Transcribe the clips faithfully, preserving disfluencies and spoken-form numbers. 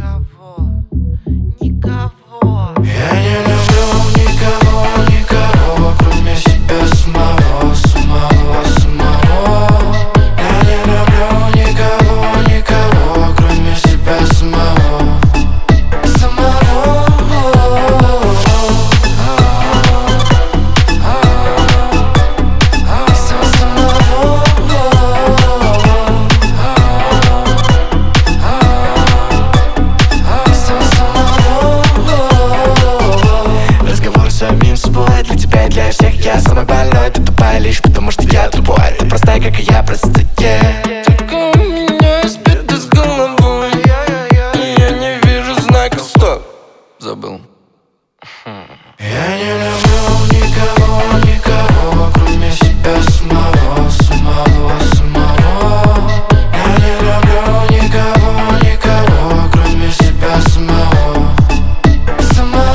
никого, никого. Я не люблю никого, никого, кроме себя самого, самого, самого. Я не люблю никого, никого, кроме себя самого, самого. Самим собой, для тебя и для всех я самый больной. Ты тупая лишь потому, что я тупой. Ты простая, как и я, простая. Только у меня избиты с головой, и я не вижу знака стоп. Забыл. Я не люблю никого, никого, кроме себя самого, самого, самого. Я не люблю никого, никого, кроме себя самого, самого.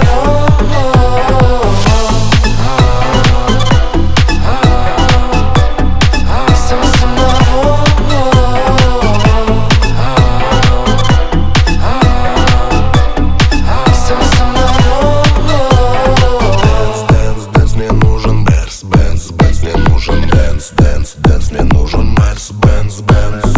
Дэнс, дэнс, мне нужен Мерс, Бенз.